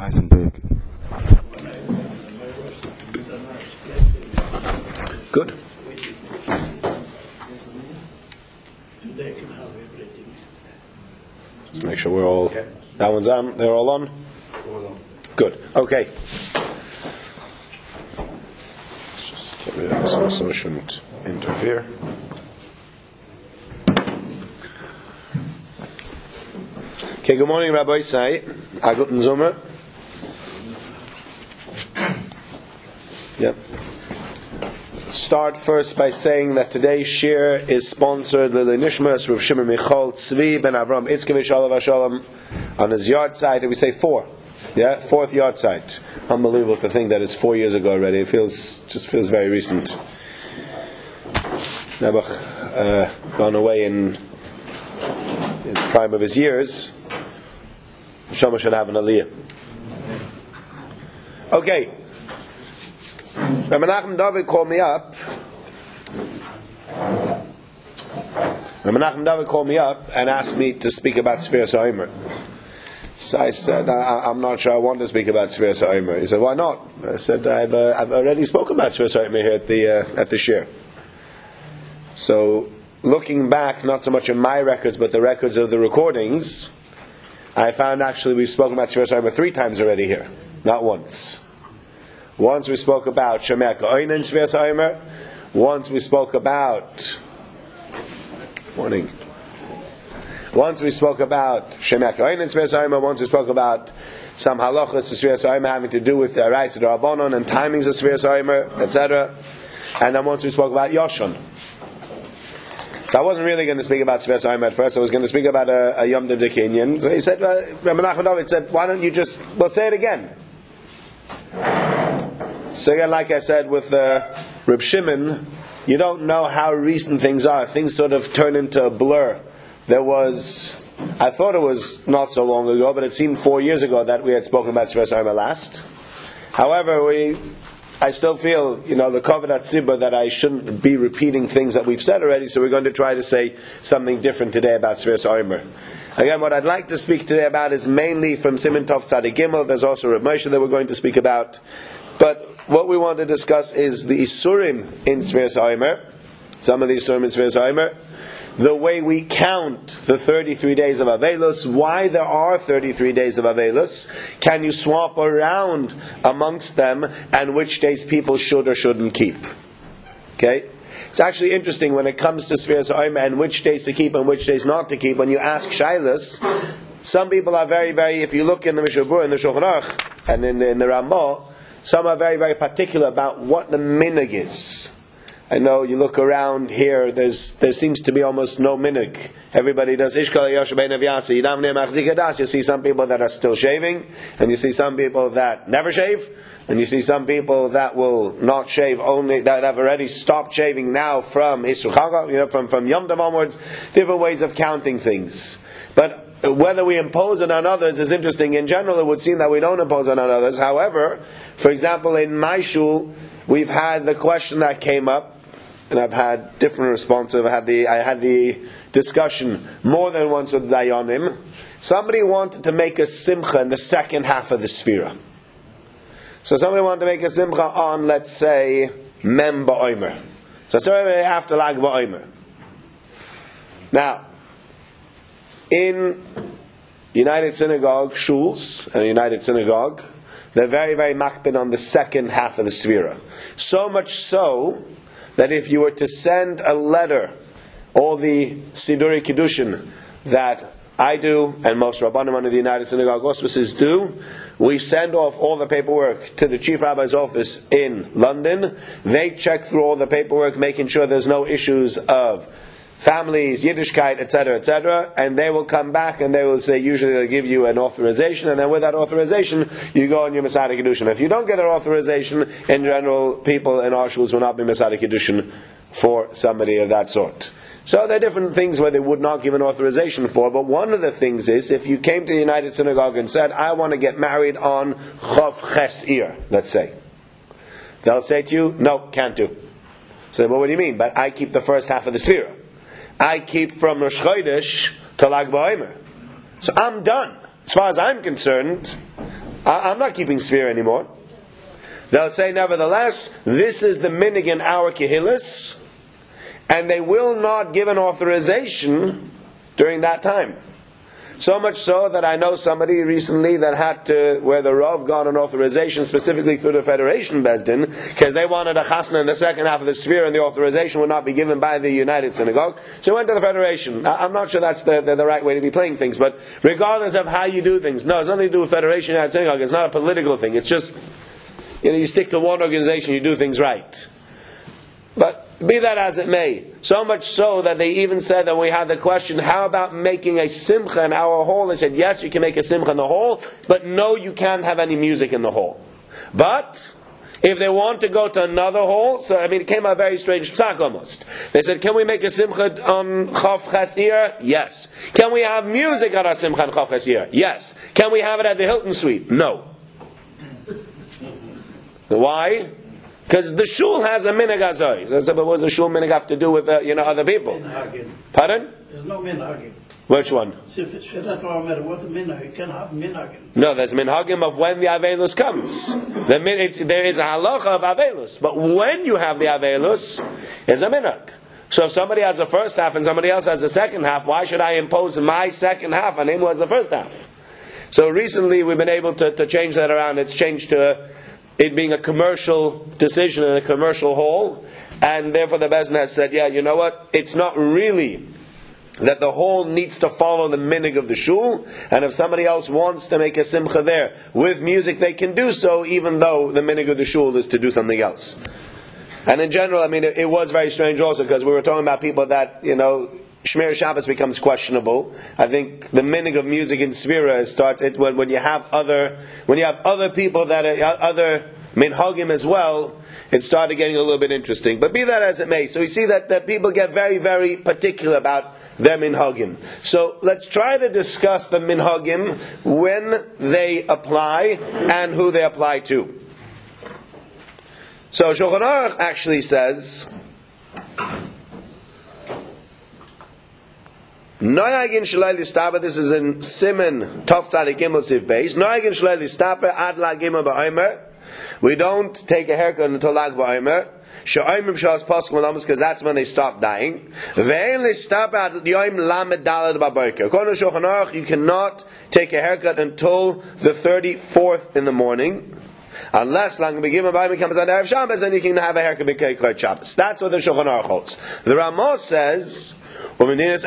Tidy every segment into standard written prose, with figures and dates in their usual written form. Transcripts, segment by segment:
Nice and big. Good. Let's make sure we're all. That one's on. They're all on. Good. Okay. Let's just get rid of this one so it shouldn't interfere. Okay. Good morning, Rabbi Say. Aguten Zumra. Yep. Start first by saying that today's shir is sponsored Lili Nishmas Rav Shimon Michal Tzvi ben Avram Itzkevich Alav Hashalom on his yard site. And we say 4, yeah, 4th yard site. Unbelievable to think that it's 4 years ago already. It just feels very recent. Nebuch gone away in the prime of his years. Shama should have an aliyah. Okay. Rabbi Menachem David called me up. And asked me to speak about Sfiras HaOmer. So I said, I'm not sure I want to speak about Sfiras HaOmer. He said, why not? I said, I've already spoken about Sfiras HaOmer here at the shir. So looking back, not so much in my records, but the records of the recordings, I found actually we've spoken about Sfiras HaOmer 3 times already here, not once. Once we spoke about Shemei Ka'oin in Sfiras HaOmer. Once we spoke about Once we spoke about Shemei Ka'oin in Sfiras HaOmer. Once we spoke about some halachas of Sfiras HaOmer having to do with the Raisa D'Rabbanon and timings of Sfiras HaOmer, etc. And then once we spoke about Yoshon. So I wasn't really going to speak about Sfiras HaOmer at first. I was going to speak about a Yom Tov D'Kinyan. So he said, Rabbi Menachem David said, why don't you we'll say it again. So again, like I said with Reb Shimon, you don't know how recent things are. Things sort of turn into a blur. I thought it was not so long ago, but it seemed 4 years ago that we had spoken about Sfiras HaOmer last. However, I still feel, the Kavod HaTzibur that I shouldn't be repeating things that we've said already, so we're going to try to say something different today about Sfiras HaOmer. Again, what I'd like to speak today about is mainly from Siman Tov Tzadik Gimel. There's also Reb Moshe that we're going to speak about. But what we want to discuss is the Isurim in Sfiras HaOmer, some of the Isurim in Sfiras HaOmer, the way we count the 33 days of Avelos, why there are 33 days of Avelos, can you swap around amongst them, and which days people should or shouldn't keep. Okay? It's actually interesting when it comes to Sfiras HaOmer and which days to keep and which days not to keep. When you ask Shailas, some people are very, very, if you look in the Mishnah Berurah, in the Shulchan Aruch, and in the Ramah, some are very, very particular about what the minhag is. I know you look around here, there seems to be almost no minhag. Everybody does Ishkal Yoshe Ben Avyasi. You see some people that are still shaving, and you see some people that never shave, and you see some people that will not shave only, that have already stopped shaving now from Isur Chaga, from Yom Tov onwards, different ways of counting things. But whether we impose it on others is interesting. In general, it would seem that we don't impose it on others. However, for example, in my shul, we've had the question that came up, and I've had different responses. I had the discussion more than once with Dayanim. Somebody wanted to make a simcha in the second half of the Sfira. So somebody wanted to make a simcha on, let's say, Mem Ba'omer. So it's already after Lag Ba'omer. Now, in United Synagogue shuls and United Synagogue, they're very, very makpid on the second half of the Sfira. So much so that if you were to send a letter, all the Siduri Kiddushin that I do, and most Rabbanim under the United Synagogue auspices do, we send off all the paperwork to the Chief Rabbi's office in London. They check through all the paperwork, making sure there's no issues of families, Yiddishkeit, etc., and they will come back and they will say, usually they'll give you an authorization, and then with that authorization, you go on your Masada Kiddushin. If you don't get an authorization, in general, people in our shuls will not be Masada Kiddushin for somebody of that sort. So there are different things where they would not give an authorization for, but one of the things is, if you came to the United Synagogue and said, I want to get married on Chof Ches Ir, let's say, they'll say to you, no, can't do. So, well, what do you mean? But I keep the first half of the Sfira. I keep from Rosh Chodesh to Lag BaOmer. So I'm done. As far as I'm concerned, I'm not keeping Sfira anymore. They'll say, nevertheless, this is the minig in our Kehillas, and they will not give an authorization during that time. So much so that I know somebody recently that had to, where the Rav got an authorization specifically through the Federation Bezdin, because they wanted a chasna in the second half of the sphere and the authorization would not be given by the United Synagogue. So he went to the Federation. I'm not sure that's the right way to be playing things, but regardless of how you do things, no, it's nothing to do with Federation United Synagogue. It's not a political thing. It's just, you stick to one organization, you do things right. But be that as it may, so much so that they even said that we had the question, how about making a simcha in our hall? They said, yes, you can make a simcha in the hall, but no, you can't have any music in the hall. But if they want to go to another hall, so it came out a very strange psak almost. They said, can we make a simcha on Chav Chesir? Yes. Can we have music at our simcha on Chav Chesir? Yes. Can we have it at the Hilton Suite? No. Why? Because the shul has a minhag azoy. So I said, but what does the shul minhag have to do with other people? Minhagim. Pardon? There's no minhagim. Which one? So if it's Shvirat Omer, what minhag? You can have minhagim. No, there's minhagim of when the avelus comes. There is a halacha of avelus, but when you have the avelus, it's a minhag. So if somebody has the first half and somebody else has the second half, why should I impose my second half on him who has the first half? So recently we've been able to change that around. It's changed to it being a commercial decision in a commercial hall, and therefore the Bezdin has said, yeah, you know what? It's not really that the hall needs to follow the minig of the shul, and if somebody else wants to make a simcha there with music, they can do so, even though the minig of the shul is to do something else. And in general, it was very strange also, because we were talking about people that, Shmir Shabbos becomes questionable. I think the minig of music in Sfira starts when you have other people that are other minhagim as well. It started getting a little bit interesting. But be that as it may, so we see that people get very, very particular about their minhagim. So let's try to discuss the minhagim when they apply and who they apply to. So Shulchan Aruch actually says, Noyagin Shalai Listaba, this is in Siman Tov Tzadik Gimel Siv Beis. Noyagin Shalai Listaba Ad La Gimel Ba'omer. We don't take a haircut until Lag Ba'omer. Sha'omer B'shas Pasuk Malamus, because that's when they stop dying. Ve'en Listaba Ad Yoim Lamed Dalad Ba'boker. According to Shulchan Aruch, you cannot take a haircut until the 34th in the morning. Unless Lang Begimel Ba'omer comes on Erev Shabbos, then you can have a haircut B'kei Shabbos. That's what the Shulchan Aruch holds. The Ramah says, in our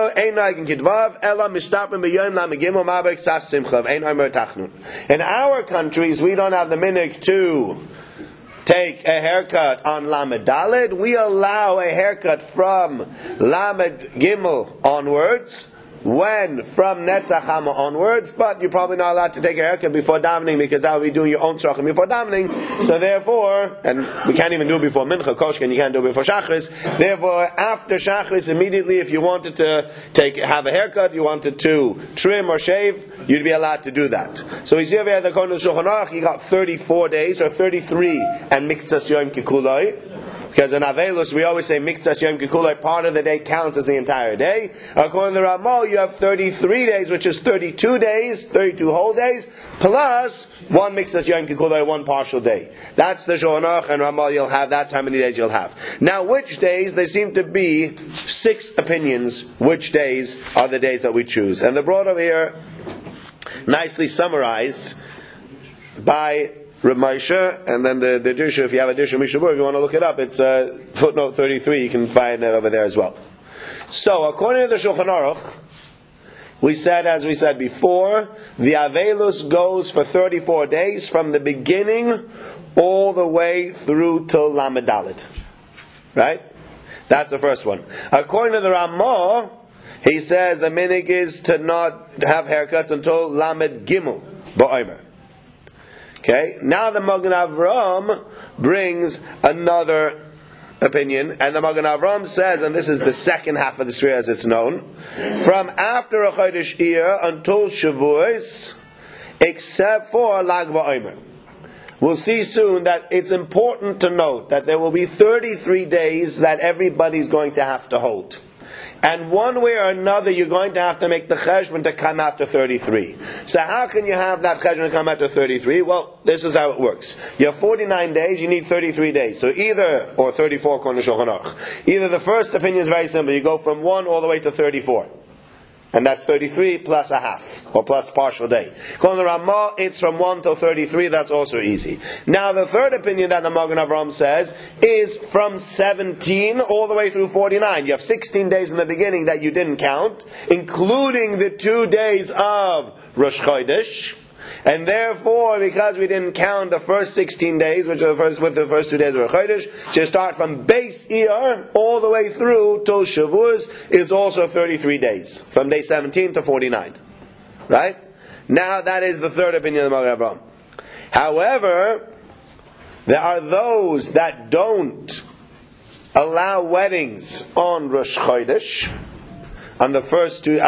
countries, we don't have the minhag to take a haircut on Lamed Daled. We allow a haircut from Lamed Gimel onwards, when from Netzach Hama onwards, but you're probably not allowed to take a haircut before davening, because that would be doing your own tzrachim before davening. So therefore, and we can't even do it before Mincha, Koshken, you can't do it before Shachris. Therefore, after Shachris, immediately, if you wanted to have a haircut, you wanted to trim or shave, you'd be allowed to do that. So we see over here the Kohen Shulchan Aruch, you got 34 days, or 33, and Miktzas Yom Kikuloi. Because in Avelus, we always say Miktzas Yom Kikuloi, part of the day counts as the entire day. According to the Ramah, you have 33 days, which is 32 days, 32 whole days, plus one Miktzas Yom Kikuloi, one partial day. That's the Shulchan Aruch and Ramah you'll have. That's how many days you'll have. Now, which days? There seem to be 6 opinions which days are the days that we choose. And they're brought over here, nicely summarized by Reb Moshe, and then the Dirsha, if you have a Dirsha Mishabur, if you want to look it up, it's footnote 33, you can find it over there as well. So, according to the Shulchan Aruch, we said, as we said before, the Avelus goes for 34 days from the beginning all the way through till Lamed Daled. Right? That's the first one. According to the Ramah, he says the minhag is to not have haircuts until Lamed Gimel Ba'omer. Okay, now the Magen Avraham brings another opinion, and the Magen Avraham says, and this is the second half of the Sfira as it's known, from after a Chodesh Iyar until Shavuos, except for Lag Ba'omer. We'll see soon that it's important to note that there will be 33 days that everybody's going to have to hold. And one way or another, you're going to have to make the cheshbon to come out to 33. So how can you have that cheshbon to come out to 33? Well, this is how it works. You have 49 days, you need 33 days. So or 34 according to Shulchan Aruch. Either the first opinion is very simple. You go from 1 all the way to 34. And that's 33 plus a half, or plus partial day. According to Ramah, it's from 1 till 33, that's also easy. Now the third opinion that the Magen Avraham says is from 17 all the way through 49. You have 16 days in the beginning that you didn't count, including the 2 days of Rosh Chodesh. And therefore, because we didn't count the first 16 days, which are the first 2 days of Rosh Chodesh, so you start from base Iyar all the way through till Shavuos is also 33 days, from day 17 to 49. Right? Now that is the third opinion of the Magen Avraham. However, there are those that don't allow weddings on Rosh Chodesh. On the first two,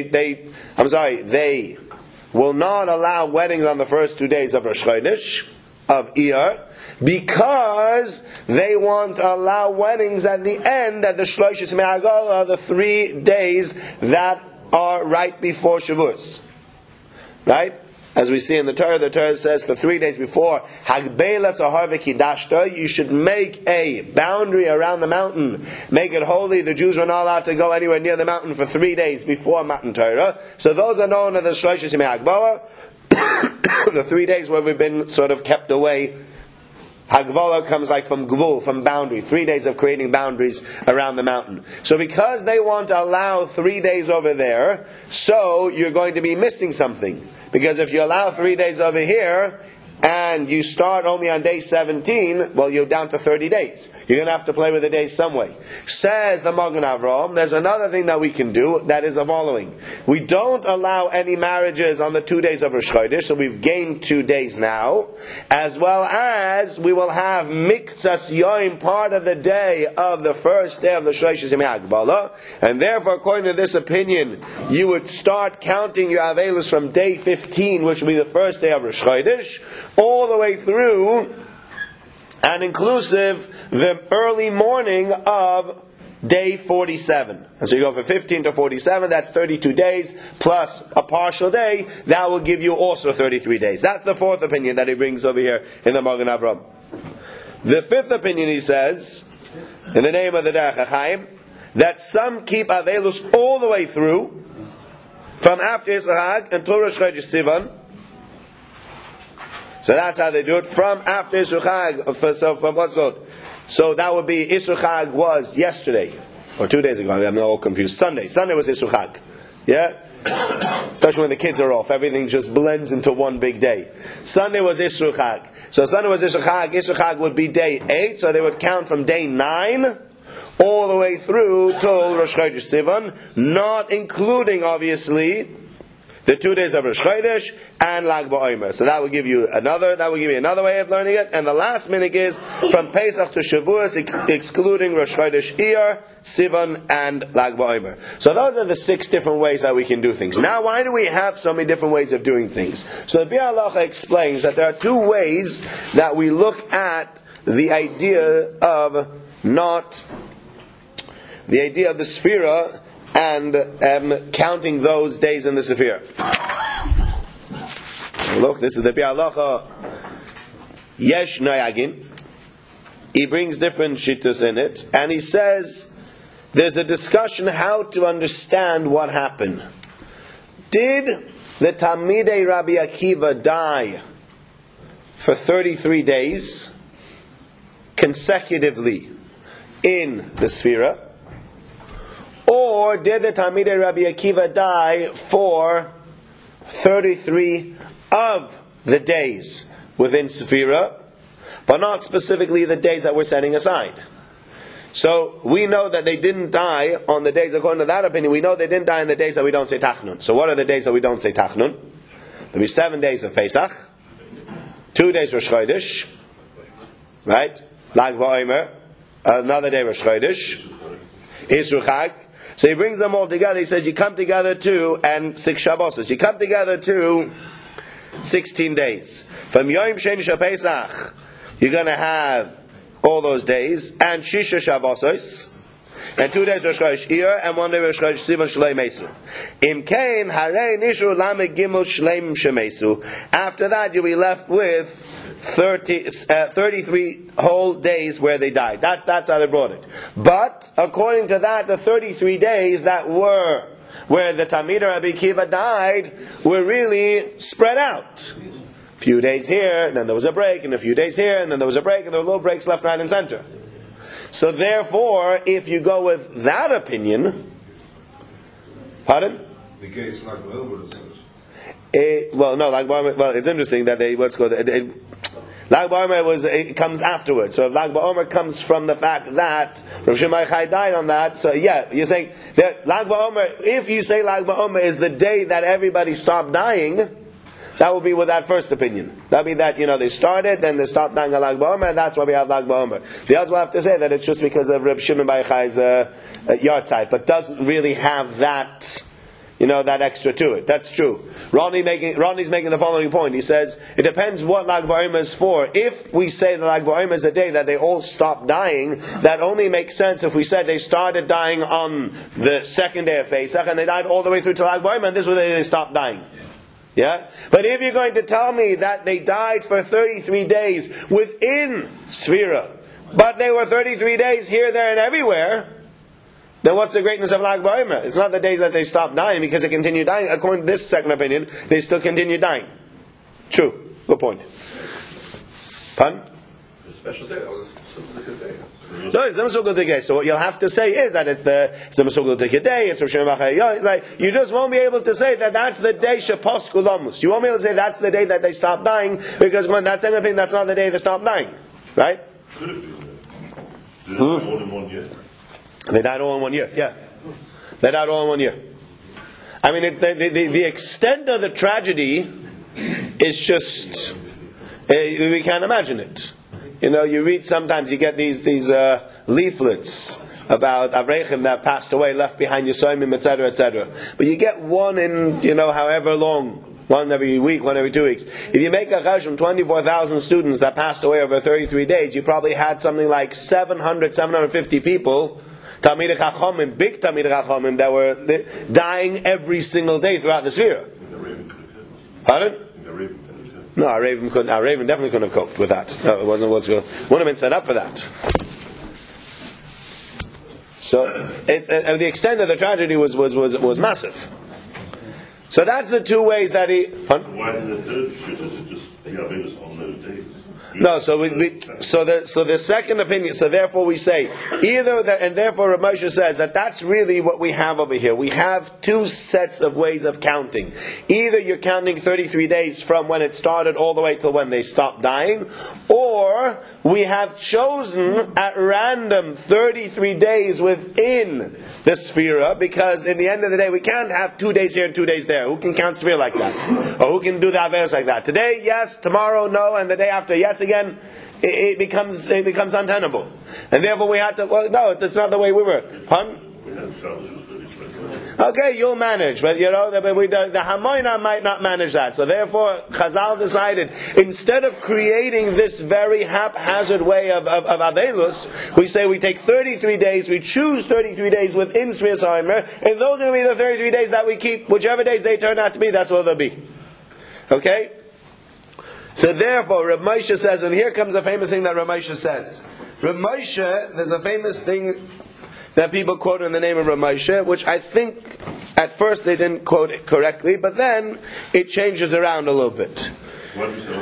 they will not allow weddings on the first 2 days of Rosh Chodesh, of Iyar, because they want to allow weddings at the end, at the Shloshis Me'agol, the 3 days that are right before Shavuos. Right? As we see in the Torah says for 3 days before Hagbelas or Harvikidashta, you should make a boundary around the mountain, make it holy. The Jews were not allowed to go anywhere near the mountain for 3 days before Matan Torah. So those are known as the Shloshis Yemei Hagbolah, the 3 days where we've been sort of kept away. Hagvola comes like from Gvul, from boundary, 3 days of creating boundaries around the mountain. So because they want to allow 3 days over there, so you're going to be missing something. Because if you allow 3 days over here, and you start only on day 17, well, you're down to 30 days. You're going to have to play with the days some way. Says the Magen Avraham, there's another thing that we can do, that is the following. We don't allow any marriages on the 2 days of Rosh Chodesh, so we've gained 2 days now, as well as we will have Miktsas Yoim, part of the day of the first day of the Shloshis Yemei Hagbalah, and therefore, according to this opinion, you would start counting your Avelus from day 15, which will be the first day of Rosh Chodesh, all the way through and inclusive the early morning of day 47. And so you go from 15 to 47, that's 32 days, plus a partial day, that will give you also 33 days. That's the fourth opinion that he brings over here in the Magen Avraham. The fifth opinion, he says, in the name of the Derech HaChaim, that some keep Avelus all the way through, from after Yisroel until Rosh Chodesh Sivan. So that's how they do it, from after Yisroel Chag, so from what's called. So that would be, Yisroel Chag was yesterday, or 2 days ago, I'm all confused. Sunday was Yisroel Chag. Yeah? Especially when the kids are off, everything just blends into one big day. Sunday was Yisroel Chag. So Sunday was Yisroel Chag would be day 8, so they would count from day 9, all the way through till Rosh Chodesh Sivan, not including, obviously, the 2 days of Rosh Chodesh and Lag BaOmer. So that will give you another way of learning it. And the last minhag is from Pesach to Shavuos, excluding Rosh Chodesh Iyar, Sivan, and Lag BaOmer. So those are the 6 different ways that we can do things. Now, why do we have so many different ways of doing things? So the Biur Halacha explains that there are 2 ways that we look at the idea of the Sefira and counting those days in the Sefira. Look, this is the Biur Halacha. Yesh Noyagin. He brings different shittas in it, and he says there's a discussion how to understand what happened. Did the Talmidei Rabbi Akiva die for 33 days consecutively in the Sefira? Or did the Talmidei Rabbi Akiva die for 33 of the days within Sefira, but not specifically the days that we're setting aside? So we know that they didn't die on the days, according to that opinion, we know they didn't die on the days that we don't say Tachnun. So what are the days that we don't say Tachnun? There'll be 7 days of Pesach, 2 days Rosh Chodesh, right? Lag BaOmer, another day Rosh Chodesh, Yisroel Chag. So he brings them all together. He says you come together to, and 6 Shabbos. You come together to 16 days. From Yom Sheni Shel Pesach, you're going to have all those days, and Shisha Shabbos. and 2 days Rosh Chodesh Iyar, and 1 day Rosh Chodesh Sivan Shlei Mesu. Im Kain Harei Nishru Lamed Gimel Shleim Shemesu. After that, you'll be left with 33 whole days where they died. That's how they brought it. But according to that, the 33 days that were where the Talmid Rabbi Kiva died were really spread out. A few days here, and then there was a break, and a few days here, and then there was a break, and there were little breaks left, right, and center. So therefore, if you go with that opinion, pardon? The case like well, it's interesting that Lag BaOmer it comes afterwards. So if Lag BaOmer comes from the fact that Rav Shimon Bar Yochai died on that, so yeah, you're saying that Lag BaOmer, if you say Lag BaOmer is the day that everybody stopped dying, that will be with that first opinion. That will be that, they started, then they stopped dying on Lag BaOmer, and that's why we have Lag BaOmer. The others will have to say that it's just because of Rav Shimon Bar Yochai's yahrzeit, but doesn't really have that, that extra to it. That's true. Ronnie's making the following point. He says, it depends what Lag BaOmer is for. If we say that Lag BaOmer is the day that they all stopped dying, that only makes sense if we said they started dying on the second day of Pesach, and they died all the way through to Lag BaOmer, and this was the day they stopped dying. Yeah? But if you're going to tell me that they died for 33 days within Sfira, but they were 33 days here, there, and everywhere, then what's the greatness of Lag BaOmer? It's not the days that they stopped dying because they continued dying. According to this second opinion, they still continue dying. True. Good point. Pardon? A special day. Oh, it's a good day. No, it's a Masugul Day. So what you'll have to say is that it's a Masugul Day. It's Rosh Hashanah. It's like you just won't be able to say that that's the day Shapos Kulamus. You won't be able to say that's the day that they stopped dying because when that's anything, that's not the day they stopped dying, right? Could it be? Did it all in 1 year? They died all in 1 year. Yeah, they died all in 1 year. I mean, the extent of the tragedy is just we can't imagine it. You read sometimes, you get these leaflets about Avrechim that passed away, left behind Yisomim, etc., etc. But you get one in, however long, one every week, one every 2 weeks. If you make a chashbon, 24,000 students that passed away over 33 days, you probably had something like 750 people, Talmidei Chachomim, big Talmidei Chachomim, that were dying every single day throughout the Sfira. Pardon? No, our Raven definitely couldn't have coped with that. No, it wouldn't have been set up for that. So the extent of the tragedy was massive. So that's the two ways that he. Why did the third shoot? Is it just Yavinus on those days? No, so the second opinion. So therefore we say either that, and therefore Rav Moshe says that that's really what we have over here. We have two sets of ways of counting. Either you're counting 33 days from when it started all the way till when they stopped dying, or we have chosen at random 33 days within the Sfira, because in the end of the day we can't have 2 days here and 2 days there. Who can count Sfira like that? Or who can do the Averos like that? Today, yes. Tomorrow, no. And the day after, yes again. It becomes untenable. And therefore we had to, no, that's not the way we work. Pardon? Okay, you'll manage, but the Hamoina might not manage that. So therefore, Chazal decided, instead of creating this very haphazard way of Avelus, we say we take 33 days, we choose 33 days within Sfirot HaOmer, and those are going to be the 33 days that we keep. Whichever days they turn out to be, that's what they'll be. Okay? So therefore, Rav Moshe says, and here comes the famous thing that Rav Moshe says. Rav Moshe, there's a famous thing that people quote in the name of Rav Moshe, which I think at first they didn't quote it correctly, but then it changes around a little bit. Why do you say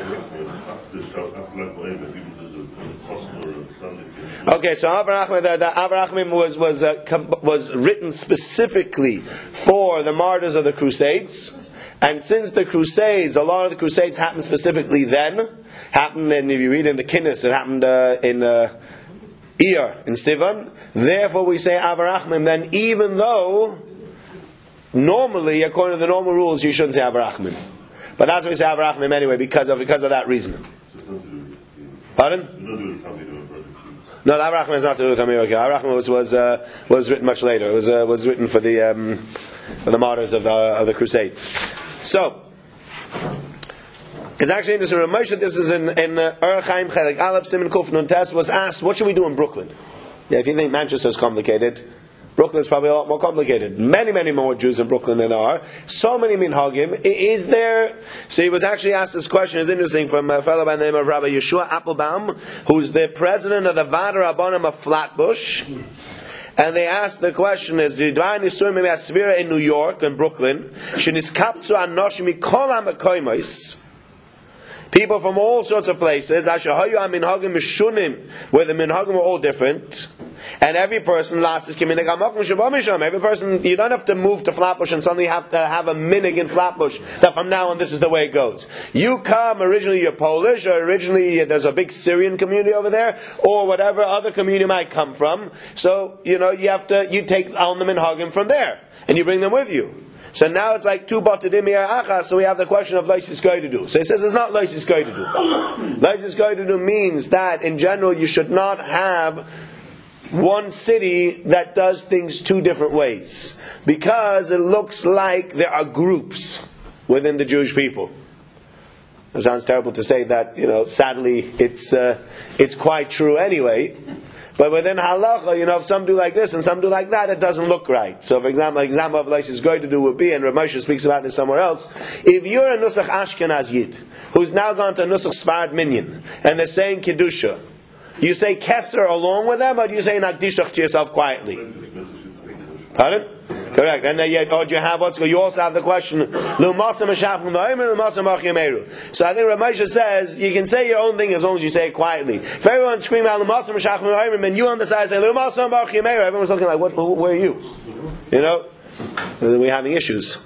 okay, so the Avraham was written specifically for the martyrs of the Crusades. And since the Crusades, a lot of the Crusades happened specifically then, and if you read in the Kinnis, it happened in Iyar, in Sivan. Therefore we say Avraham then, even though normally, according to the normal rules, you shouldn't say Avraham. But that's why we say Avraham anyway, because of that reason. Pardon? No, the Avraham is not to do with Tamir. Avraham was written much later. It was written for the martyrs of the Crusades. So it's actually interesting. Rav Moshe, this is in Orach Chaim Chelik Aleph Siman Kuf Nun Tes, was asked, what should we do in Brooklyn? Yeah, if you think Manchester is complicated, Brooklyn is probably a lot more complicated. Many, many more Jews in Brooklyn than there are. So many minhagim. Is there? So he was actually asked this question. It's interesting from a fellow by the name of Rabbi Yeshua Applebaum, who's the president of the Vada Rabbanim of Flatbush. And they asked the question: is the Dvar Nisurim maybe a Svira in New York and Brooklyn? Sheniskaptzu anoshim mikol ha'makoymos. People from all sorts of places, where the minhagim were all different, and every person last is kiminag hamakom shabamisham. Every person, you don't have to move to Flatbush and suddenly have to have a minig in Flatbush that from now on this is the way it goes. You come, originally you're Polish, or originally there's a big Syrian community over there, or whatever other community you might come from. So, you take on the minhagim from there, and you bring them with you. So now it's like two batadim achas. So we have the question of leisis goydedu. So he says it's not leisis goydedu. Leisis goydedu means that in general you should not have one city that does things two different ways, because it looks like there are groups within the Jewish people. It sounds terrible to say that. Sadly, it's quite true anyway. But within halacha, if some do like this and some do like that, it doesn't look right. So, for example, an example of leisis goydedu would be, and Rav Moshe speaks about this somewhere else, if you're a Nusach Ashkenaz Yid, who's now gone to a Nusach Sfarad Minyan, and they're saying Kedusha, you say Keser along with them, or do you say Nagdishach to yourself quietly? Pardon? Correct. And then you also have the question, so I think Rav Moshe says, you can say your own thing as long as you say it quietly. If everyone's screaming out, and you on the side say, everyone's looking like, where are you? We're having issues.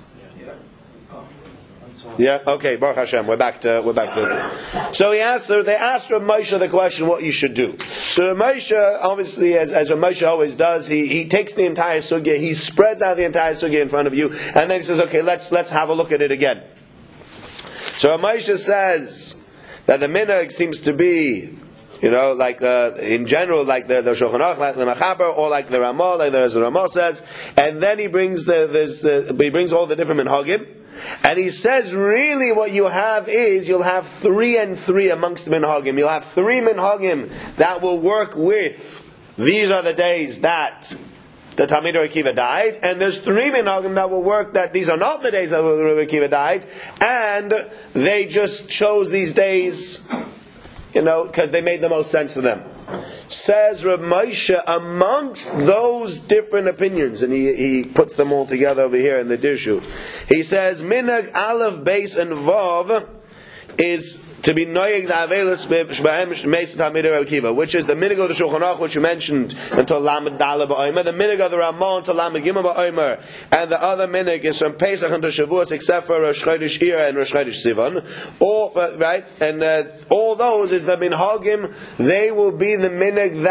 Yeah. Okay. Baruch Hashem. We're back to. So they asked Rav Moshe the question, what you should do. So Rav Moshe, obviously, as Rav Moshe always does, he takes the entire sugya, he spreads out the entire sugya in front of you, and then he says, okay, let's have a look at it again. So Rav Moshe says that the minhag seems to be, in general, like the Shulchan Aruch, like the Machaber, or like the Ramah, like the Ramah says, and then he brings all the different minhagim. And he says, really what you have is, you'll have 3 and 3 amongst the minhagim. You'll have 3 minhagim that will work with, these are the days that the Talmid Rabbi Akiva died, and there's 3 minhagim that will work that these are not the days that Rabbi Akiva died, and they just chose these days, because they made the most sense to them. Says Rav Moshe, amongst those different opinions, and he puts them all together over here in the Dirshu. He says, Minhag Aleph, Beis, and Vav is to be noyeg the avelus meis Talmid Rabbi Akiva, which is the minhag of the Shulchan Aruch, which you mentioned, until Lamed Daleh ba'omer, the minhag of the Ramah until Lamed Gimel ba'omer, and the other minhag is from Pesach until Shavuos, except for Rosh Chodesh Iyar and Rosh Chodesh Sivan. Right? And all those is the minhagim. They will be the minhag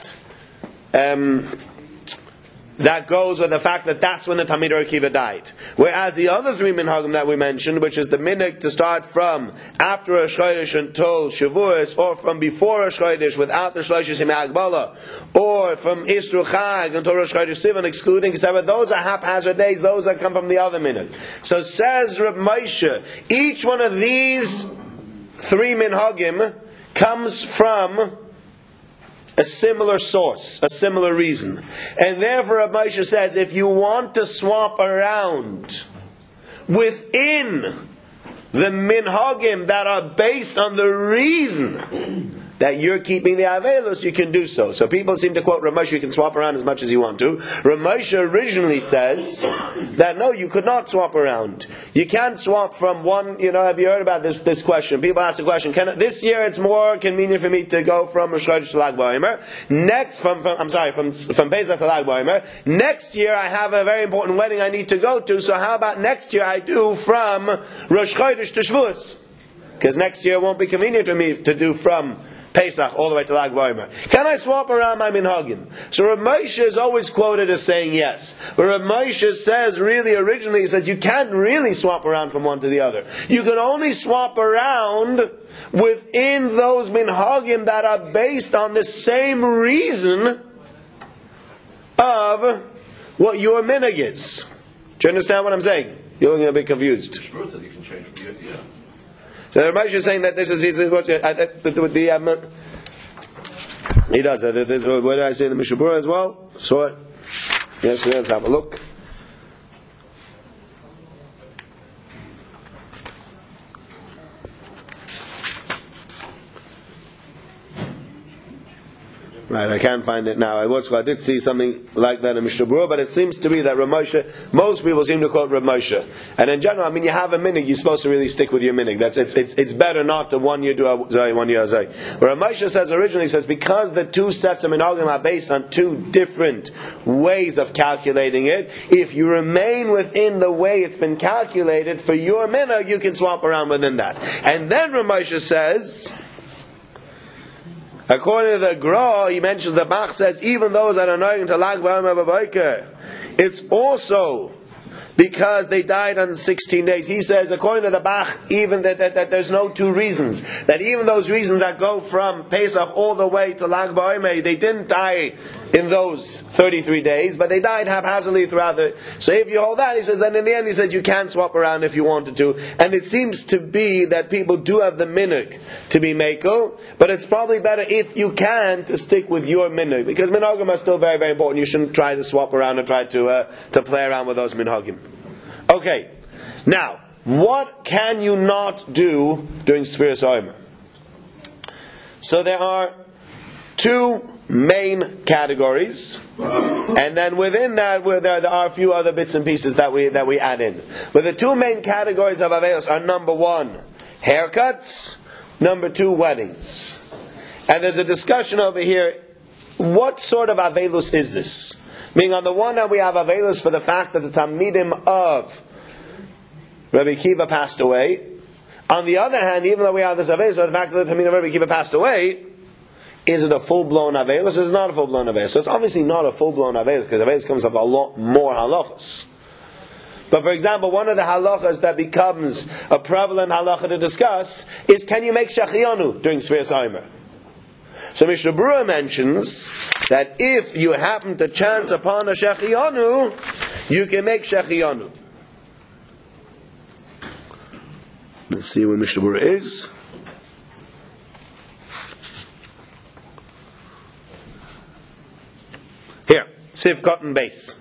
that goes with the fact that that's when the Talmid Rabbi Akiva died. Whereas the other 3 minhagim that we mentioned, which is the minhag to start from after Rosh Chodesh until Shavuos, or from before Rosh Chodesh without the Shloshis Yemei Hagbala, or from Isru Chag until Rosh Chodesh Sivan, excluding Kisava, those are haphazard days, those that come from the other minhag. So says Rav Moshe, each one of these 3 minhagim comes from a similar source, a similar reason. And therefore Rav Moshe says, if you want to swap around within the minhagim that are based on the reason that you're keeping the Avelus, you can do so. So people seem to quote Rav Moshe, you can swap around as much as you want to. Rav Moshe originally says that no, you could not swap around. You can't swap from one, have you heard about this question? People ask the question, this year it's more convenient for me to go from Rosh Chodesh to Lag BaOmer. Next, from Pesach to Lag BaOmer. Next year I have a very important wedding I need to go to, so how about next year I do from Rosh Chodesh to Shavuos? Because next year it won't be convenient for me to do from Pesach all the way to Lag BaOmer. Can I swap around my minhagim? So Rav Moshe is always quoted as saying yes. But Rav Moshe says, originally he says, you can't really swap around from one to the other. You can only swap around within those minhagim that are based on the same reason of what your minhag is. Do you understand what I'm saying? You're looking a bit confused. So the Rav Moshe is saying that this is He does. What did I say in the Mishnah Berurah as well? Saw it. Yes, let's have a look. Right, I can't find it now. I did see something like that in Mishnah Berurah, but it seems to be that Rav Moshe, most people seem to quote Rav Moshe. And in general, you have a minhag, you're supposed to really stick with your minhag. It's better not to 1 year do a zay, 1 year a zay. But Rav Moshe says originally, because the two sets of minhagim are based on two different ways of calculating it, if you remain within the way it's been calculated for your minhag, you can swap around within that. And then Rav Moshe says, according to the Gra, he mentions the Bach says even those that are knowing to Lag BaOmer, it's also because they died on 16 days. He says, according to the Bach, even that there's no two reasons. That even those reasons that go from Pesach all the way to Lag BaOmer, they didn't die in those 33 days, but they died haphazardly throughout the... So if you hold that, he says, then in the end he says you can swap around if you wanted to. And it seems to be that people do have the minhag to be mekel, but it's probably better if you can to stick with your minhag, because minhagim are still very, very important. You shouldn't try to swap around and try to play around with those minhagim. Okay, now, what can you not do during Sfiras Omer? So there are two main categories, and then within that there are a few other bits and pieces that we add in. But the two main categories of Avelos are number 1, haircuts, number 2, weddings. And there's a discussion over here, what sort of Avelos is this? Meaning on the one hand we have Avelos for the fact that the Talmidim of Rabbi Akiva passed away. On the other hand, even though we have this Avelos for the fact that the Talmidim of Rabbi Akiva passed away, is it a full-blown Avelos? It's not a full-blown Avelos. So it's obviously not a full-blown Avelos, because Avelos comes with a lot more halachas. But for example, one of the halachas that becomes a prevalent halacha to discuss is, can you make Shachiyanu during Sfiras Omer? So Mishnah Berurah mentions that if you happen to chance upon a Shachiyanu, you can make Shachiyanu. Let's see where Mishnah Berurah is. Here, Sif Cotton Base.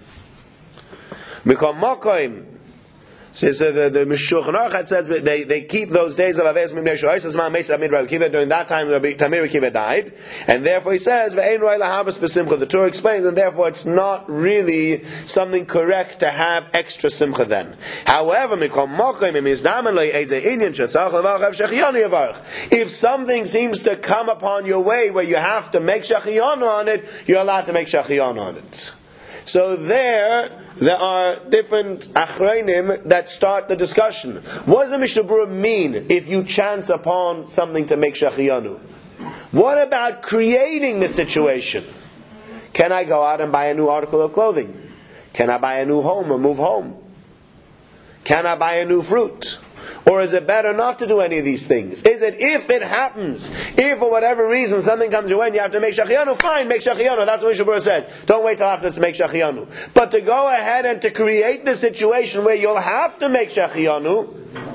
Mikol Mokoim. So the Shulchan Aruch says they keep those days of Avelos Mimnei Shoyos Zman Meis Amid Rabbi Akiva. During that time, Tamir Akiva died, and therefore he says Ve'ein Roi Lahabas B'Simcha. The Torah explains, and therefore it's not really something correct to have extra simcha then. However, Mikol Mokoim Imizdamen Lo Ye'ezeh Inyan Shetzarach Levarach Shechiyanu Yavarach. If something seems to come upon your way where you have to make Shechiyanu on it, you're allowed to make Shechiyanu on it. So there are different achronim that start the discussion. What does the Mishnah Berurah mean if you chance upon something to make Shachiyanu? What about creating the situation? Can I go out and buy a new article of clothing? Can I buy a new home or move home? Can I buy a new fruit? Or is it better not to do any of these things? Is it, if it happens, if for whatever reason something comes your way and you have to make Shachiyanu, fine, make Shachiyanu. That's what Mishnah Berurah says. Don't wait till after to make Shachiyanu. But to go ahead and to create the situation where you'll have to make Shachiyanu,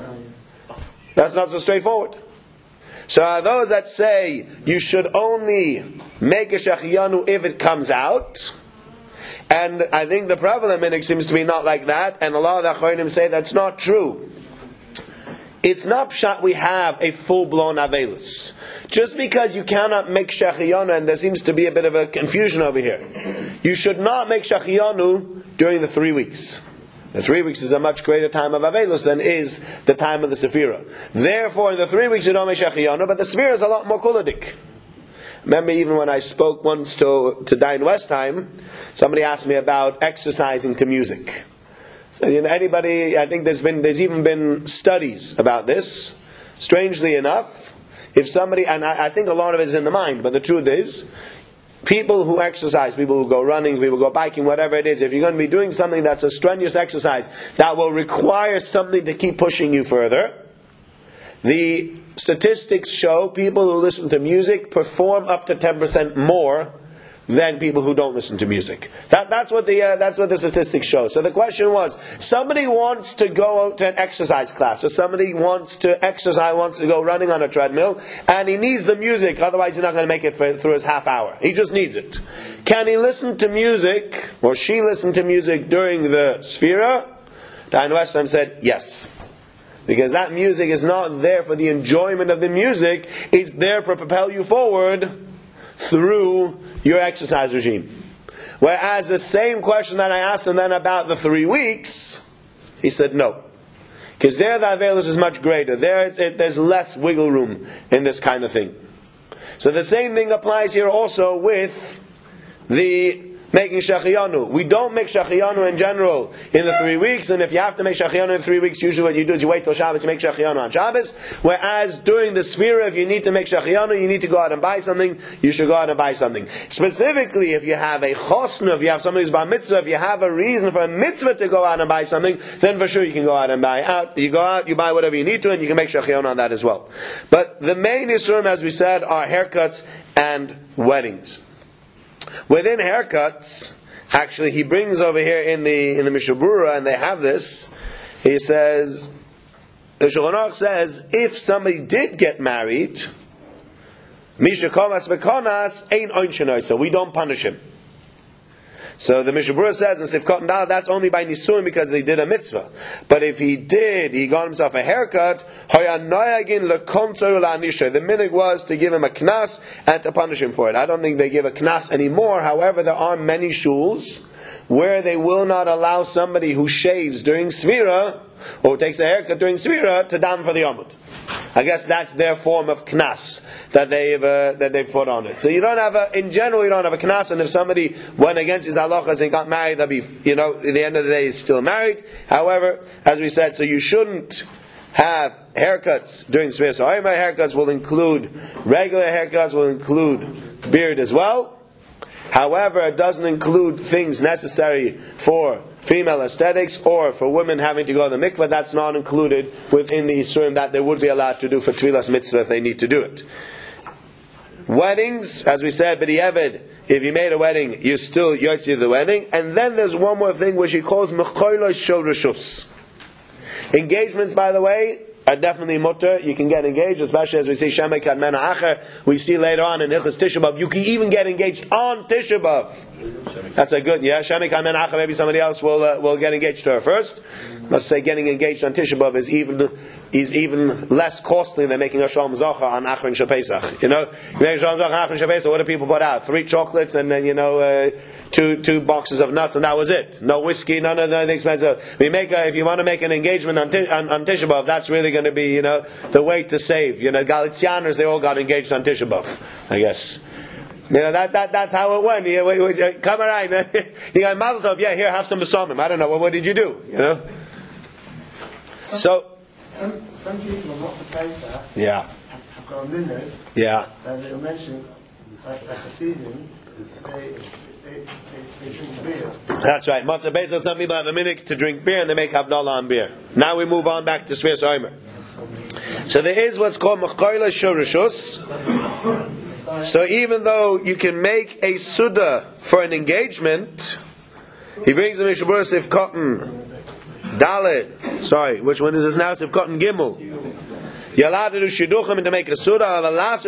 that's not so straightforward. So are those that say you should only make a Shachiyanu if it comes out. And I think the prevalent minhag seems to be not like that, and a lot of the Achronim say that's not true. It's not pshat we have a full-blown Avelos. Just because you cannot make Shachiyanu, and there seems to be a bit of a confusion over here, you should not make Shachiyanu during the 3 weeks. The 3 weeks is a much greater time of Avelos than is the time of the Sefira. Therefore, in the 3 weeks you don't make Shachiyanu, but the Sefira is a lot more kuladik. Remember, even when I spoke once to Dayan Westheim, somebody asked me about exercising to music. So anybody, I think there's even been studies about this. Strangely enough, if somebody, and I think a lot of it is in the mind, but the truth is, people who exercise, people who go running, people who go biking, whatever it is, if you're going to be doing something that's a strenuous exercise that will require something to keep pushing you further, the statistics show people who listen to music perform up to 10% more than people who don't listen to music. That's what the statistics show. So the question was, somebody wants to go out to an exercise class, or somebody wants to exercise, wants to go running on a treadmill, and he needs the music, otherwise he's not going to make it through his half hour. He just needs it. Can he listen to music, or she listen to music during the Sfira? The Ein Western said yes. Because that music is not there for the enjoyment of the music, it's there to propel you forward through your exercise regime. Whereas the same question that I asked him then about the 3 weeks, he said no. Because there the Avelis is much greater. There's less wiggle room in this kind of thing. So the same thing applies here also with the making Shachiyanu. We don't make Shachiyanu in general in the 3 weeks, and if you have to make Shachiyanu in 3 weeks, usually what you do is you wait till Shabbos to make Shachiyanu on Shabbos. Whereas during the Sfira, if you need to make Shachiyanu, you need to go out and buy something, you should go out and buy something. Specifically, if you have a chosna, if you have somebody who's bar mitzvah, if you have a reason for a mitzvah to go out and buy something, then for sure you can go out and buy out. You go out, you buy whatever you need to, and you can make Shachiyanu on that as well. But the main isurim, as we said, are haircuts and weddings. Within haircuts, actually, he brings over here in the Mishnah Berurah, and they have this. He says, the Shulchan Aruch says, if somebody did get married, Misha Komas Bekonas ain't Oinshenoi, so we don't punish him. So the Mishnah Berurah says in Sifkot and Dal, that's only by Nisuin because they did a mitzvah. But if he got himself a haircut, the minig was to give him a knas and to punish him for it. I don't think they give a knas anymore. However, there are many shuls where they will not allow somebody who shaves during Svira or takes a haircut during Svira to dam for the Yomud. I guess that's their form of knas that they've put on it. So you don't have in general you don't have a knas, and if somebody went against his halachas and got married, that'd be, at the end of the day he's still married. However, as we said, so you shouldn't have haircuts during Svira. So all my haircuts will include regular haircuts, will include beard as well. However, it doesn't include things necessary for female aesthetics or for women having to go to the mikveh. That's not included within the isurim that they would be allowed to do for Tfilas Mitzvah if they need to do it. Weddings, as we said, b'di'evid, if you made a wedding, you're still yotzi of the wedding. And then there's one more thing which he calls mecholos shel reshus. Engagements, by the way, are definitely mutter. You can get engaged, especially as we see Shemek Kadmena Acher. We see later on in Hilchos Tisha B'Av, you can even get engaged on Tisha B'Av. That's a good, Shemek Kadmena Acher. Maybe somebody else will get engaged to her first. Let's say getting engaged on Tisha B'Av is even less costly than making a Shalom Zocha on Achron Shel Pesach. You make a Shalom Zocha on Achron Shel Pesach. What do people put out? 3 chocolates and then two boxes of nuts, and that was it. No whiskey, none of the expensive. If you want to make an engagement on Tisha B'Av, that's really going to be the way to save. Galicianers, they all got engaged on Tisha B'Av, I guess. That's how it went. Come around. You got Mazel Tov. Yeah, here, have some besamim. I don't know. What did you do? So some people are not surprised that. Yeah. Have got a minute. Yeah. And they'll mention like a season. They drink beer. That's right. Matzah Beis, some people have a minute to drink beer and they make Havdalah on beer. Now we move on back to Sfiras Omer. So there is what's called Mecholos shel reshus. So even though you can make a Suda for an engagement, he brings the Mishnah Berurah Sif Cotton Dalet. Sorry, which one is this now? Sif Cotton Gimel. You're allowed to do shidduchim and to make a sudah.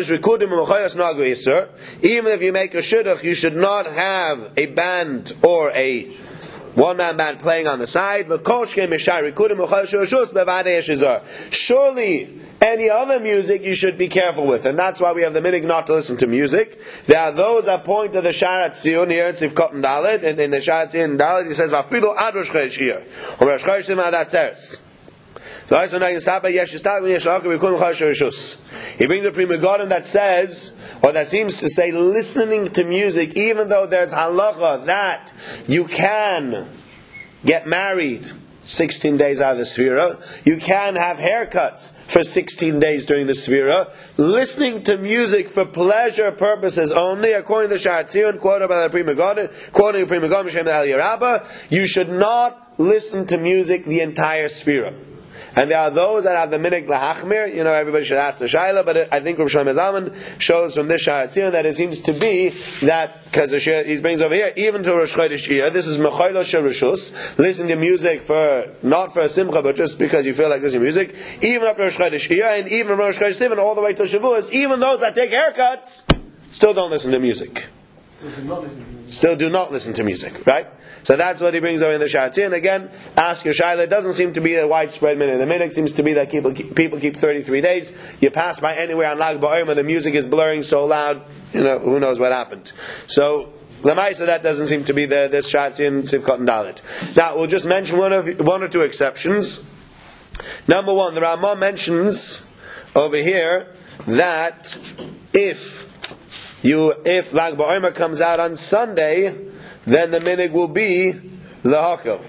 Even if you make a shidduch, you should not have a band or a one-man band playing on the side. Surely, any other music you should be careful with, and that's why we have the minhag not to listen to music. There are those that point to the Sharat Zion here in Sivkot and Dalet, and in the Sharat Zion and Dalet, he says, "Vafilu ad Rosh Chodesh here, or Rosh Chodesh ad Atzeres." He brings the Prima Godim that says, or that seems to say, listening to music, even though there's halacha that you can get married 16 days out of the Sfira, you can have haircuts for 16 days during the Sfira, listening to music for pleasure purposes only, according to the Sharat Zion, quoted by the Prima Godim, quoting the Prima Godim, Shem El Yerabah, you should not listen to music the entire Sfira. and there are those that have the minig lahachmir. You know, everybody should ask the shaila, but I think Rav Shlomo Zalman shows from this Sha'ar Tzion that it seems to be that, because he brings over here, even to Rosh Chodesh Iyar, this is Mechoilo Sherishus, listen to music not for a simcha, but just because you feel like listening to music, even up to Rosh Chodesh Iyar, and even Rosh Chodesh Sivan, all the way to Shavuos, even those that take haircuts, still don't listen to music. Still do not listen to music, right? So that's what he brings over in the Sha'ar Tzion. Again, ask your shaila. It doesn't seem to be a widespread minhag. The minhag seems to be that people keep 33 days. You pass by anywhere on Lag BaOmer, the music is blaring so loud, who knows what happened. So, Lamaisa, that doesn't seem to be this Sha'ar Tzion Sivkot and Dalet. Now, we'll just mention one or two exceptions. Number one, the Ramah mentions over here that if Lag BaOmer comes out on Sunday, then the minig will be lahako.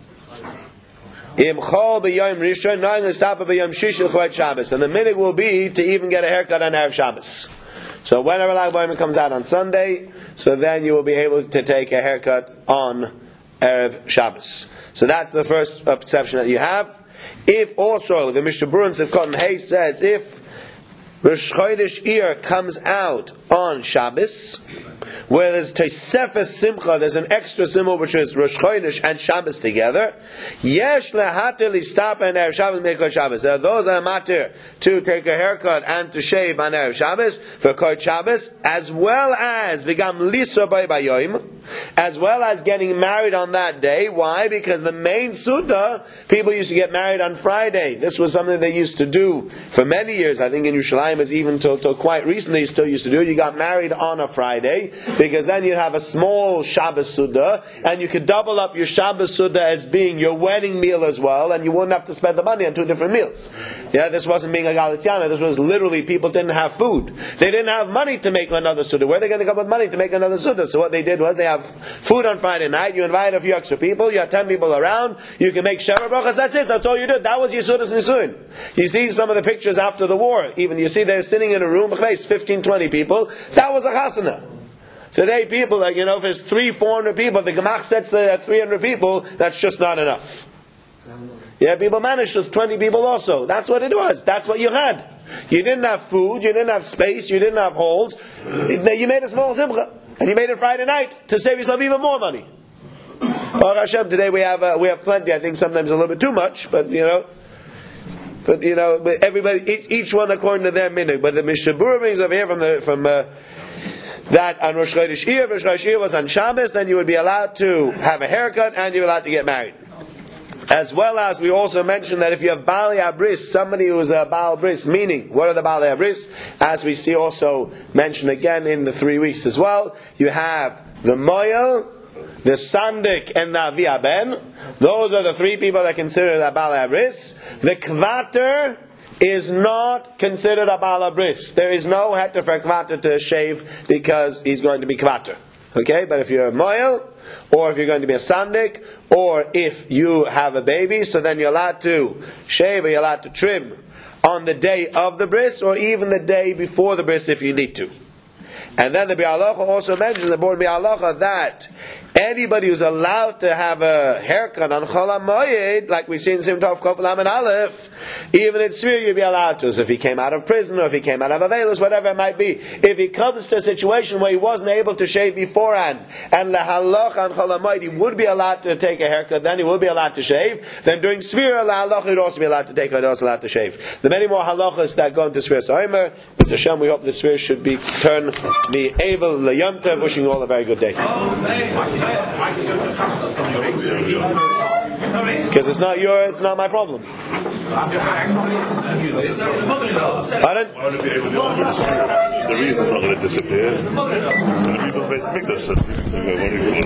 Im chol b'yom rishon, nine l'stapa b'yom shish l'choyt Shabbos, and the minig will be to even get a haircut on Erev Shabbos. So whenever Lag BaOmer comes out on Sunday, so then you will be able to take a haircut on Erev Shabbos. So that's the first exception that you have. If also the Mishnah Berurah Sivkot and Hay says if Rosh Chodesh Iyar comes out on Shabbos, where there's Tosefes Simcha, there's an extra symbol which is Rosh Chodesh and Shabbos together. Yesh lehater listapa and Erev Shabbos meikot Shabbos. There are those that are matir to take a haircut and to shave on Erev Shabbos for Kot Shabbos, as well as v'gam lisor b'yom, as well as getting married on that day. Why? Because the main Suda, people used to get married on Friday. This was something they used to do for many years. I think in Yerushalayim, it's even till quite recently, still used to do it. You got married on a Friday, because then you'd have a small Shabbos Suda, and you could double up your Shabbos Suda as being your wedding meal as well, and you wouldn't have to spend the money on two different meals. Yeah, this wasn't being a Galiciana, this was literally people didn't have food. They didn't have money to make another Suda. Where are they going to come with money to make another Suda? So what they did was they have food on Friday night, you invite a few extra people, you have 10 people around, you can make Sheva Brachas, that's it, that's all you did. That was your Sudas Nisuin. You see some of the pictures after the war, even you see they're sitting in a room, 15, 20 people, that was a chasana. Today, people, if there's 300-400 people, the Gemach sets there at 300 people, that's just not enough. Yeah, people managed with 20 people also. That's what it was. That's what you had. You didn't have food, you didn't have space, you didn't have holes. You made a small simcha, and you made it Friday night to save yourself even more money. Baruch Hashem, today we have plenty. I think sometimes a little bit too much, but everybody, each one according to their minhag. But the Mishnah Berurah brings over here from that on Rosh Chodesh Iyar, Rosh Chodesh Iyar was on Shabbos, then you would be allowed to have a haircut and you're allowed to get married. As well as we also mentioned that if you have Baalei Abris, somebody who is a Baal Bris, meaning, what are the Baalei Abris? As we see also mentioned again in the 3 weeks as well, you have the Moyel, the Sandik, and the Avi Ben. Those are the 3 people that consider the Baalei Abris. The Kvater is not considered a Baal Bris. There is no heter for a Kvater to shave because he's going to be Kvater. Okay, but if you're a Moyel, or if you're going to be a Sandik, or if you have a baby, so then you're allowed to shave or you're allowed to trim on the day of the bris, or even the day before the bris if you need to. And then the Bi'alacha also mentions, the board Bi'alacha, that anybody who's allowed to have a haircut on Chol HaMoyed, like we see in Sim Tov Kof Lamed Aleph, even in Tzvir you'd be allowed to. So if he came out of prison, or if he came out of Avelus, whatever it might be, if he comes to a situation where he wasn't able to shave beforehand, and Lahaloch on Chol HaMoyed, he would be allowed to take a haircut, then he would be allowed to shave, then during Tzvir, Lahaloch he'd also be allowed to take, he'd also allowed to shave. The many more halachas that go into Tzvir Soimer, with Hashem, we hope the Tzvir should be turned me able L'Yom Tov, wishing you all a very good day. Because it's not my problem. Pardon? The reason's not going to disappear.